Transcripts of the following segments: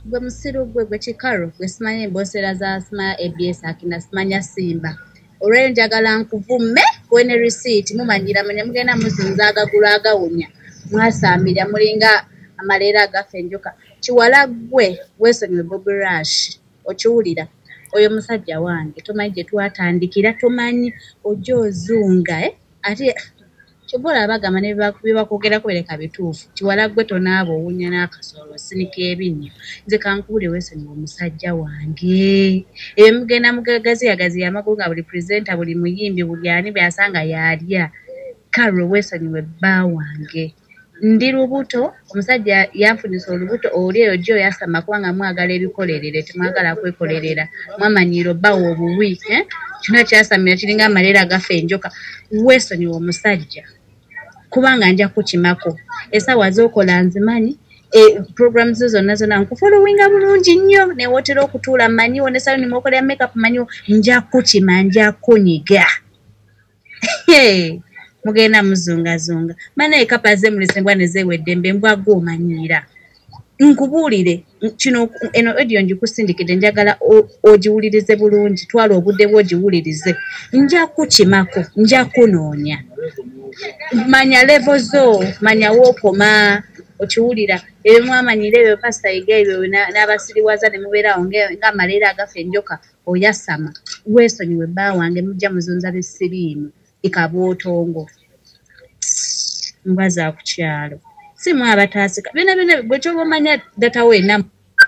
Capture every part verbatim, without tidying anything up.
gwe musiru gwe gwe kikaro gwe simanya embosera za simanya A B S akina simanya Simba olw'eyo njagala nkuvume wene receipt mumanyira manya mugenda muzunza agagulu agawunya mwasambira mulinga amaleera agafa enjoka Kiwala gwe weesonyiwe Bobi Rush okiwulira oyo musajja wange tomanyi gye twatandikira tomanyi ojja ozunga eh? ate Kibola abagamba ne bibakwogerako bereka bituufu Kiwala gwe tonaaba owunya n'akasolo sinika ebinnyo nze kankuwulire weesonyiwe omusajja wange ebyo mugenda mugagaziyagaziya amakulu nga buli pulezidenta buli muyimbi buli ani byasanga yalya Carol weesonyiwe bba wange ndi lubuto omusajja yanfunisa olubuto oli eyo gyo yasama kubanga mwagala ebikolerere temwagala kwekolerera mwamanyiro bbawo obuwi eh? Kino kyasamira kiringa amaleera agafa enjoka weesonyiwe omusajja kubanga nja kukimako essaawa z'okola nzimanyi e, programs zo zonna zonna nkufollowinga bulungi nnyo neewotera okutuula manyiwo ne saloni mwokolera makeup manyiwo nja kukima nja kunyiga hey. Mugenda muzungazunga mana ekapa ze mulisembwa ne zeewedde embe mbwa gw'omanyiira nkubuulire kino eno audio ngikusindikidde njagala ogiwulirize bulungi twala obudde bw'ogiwulirize nja kukimako nja kunoonya manya level zo manya wookoma okiwulira ebyo mwamanyira ebyo pasita yiga ebyo n'abasiriwaza ne mubeerawo ng'amaleera agafa enjoka oyasama weesonyiwe bba wange mujja muzunza b'essiriimu ikabwotongo mbwa za ku kyalo si mwe abataasika byonna byonna bwe kyoba omanya data weena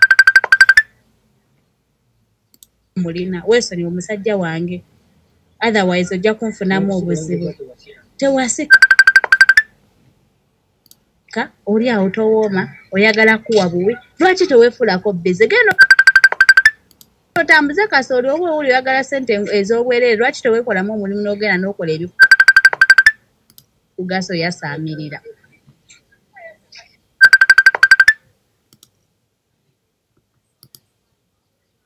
mulina weesonyiwe omusajja wange otherwise ojja kunfunamu obuzibu tewasika oli awo towooma oyagala kuwa buwi lwaki teweefulako bize genda otambuze kasooli oba owuli oyagala ssente ez'obwereere lwaki teweekolamu omulimu n'ogenda n'okola ebikugaso yasaamirira